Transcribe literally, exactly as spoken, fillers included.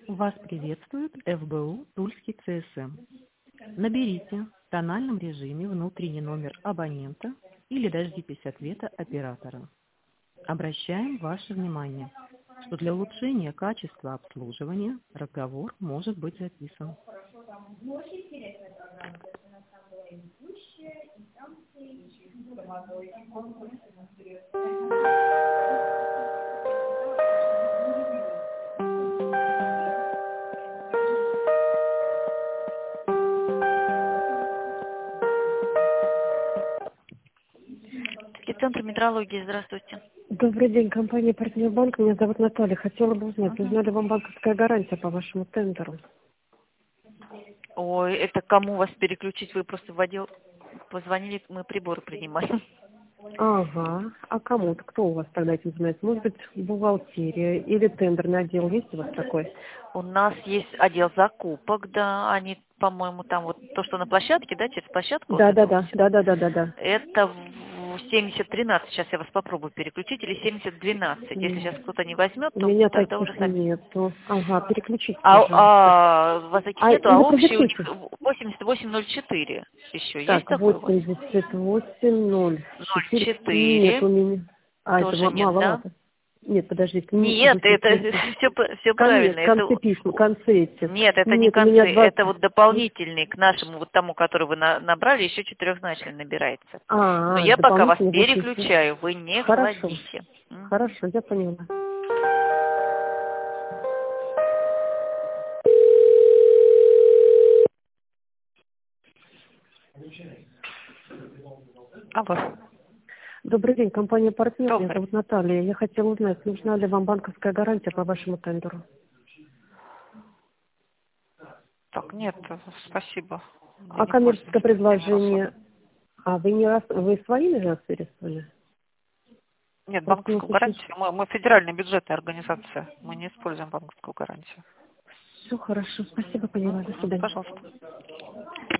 Вас приветствует эф бэ у Тульский цэ эс эм. Наберите в тональном режиме внутренний номер абонента или дождитесь ответа оператора. Обращаем ваше внимание, что для улучшения качества обслуживания разговор может быть записан. И Центр метрологии, здравствуйте. Добрый день, компания «Партнер Банк». Меня зовут Наталья. Хотела бы узнать, Угу. нужна ли вам банковская гарантия по вашему тендеру? Ой, это кому вас переключить? Вы просто в отдел позвонили, мы приборы принимаем. Ага. А кому-то? Кто у вас тогда этим занимается? Может быть, бухгалтерия или тендерный отдел? Есть у вас такой? У нас есть отдел закупок, да, они, по-моему, там вот то, что на площадке, да, через площадку вот Да, это да, вот да, всё. да, да, да, да, да. Это в семьдесят тринадцать, сейчас я вас попробую переключить, или семьдесят двенадцать. Если сейчас кто-то не возьмет, У то меня тогда уже таких сами. нету. Ага, переключите, А, пожалуйста. а у вас таких А, нету, а или общий у них продиктуйте. восемьдесят восемь ноль четыре еще. Есть Так, такой у вас? восемьдесят восемь ноль ноль четыре. Нет, четыре. у меня. А, это Тоже ма- нет, да? маловато. Нет, подождите. Нет, восемьдесят это восемь. все, все Конец, правильно. Это концы письма, концы эти. нет, это не Нет, у меня концы, это двадцать. вот дополнительный к нашему вот тому, который вы на- набрали, еще четырехзначный набирается. Но А, я пока вас дополнительно восемьдесят. переключаю, вы не Хорошо. кладите. Мгм. Хорошо, я поняла. Алло. Добрый день, компания «Партнер». Меня Добрый. зовут Наталья. Я хотела узнать, нужна ли вам банковская гарантия по вашему тендеру? Так, нет, спасибо. Я А не коммерческое пользуюсь такими предложение... услугами. А, вы не раз... вы своими же переслали? Нет, Просто у нас банковскую очень... гарантию. Мы, мы федеральная бюджетная организация. Мы не используем банковскую гарантию. Все хорошо, спасибо, поняла. До Мгм. свидания. Пожалуйста.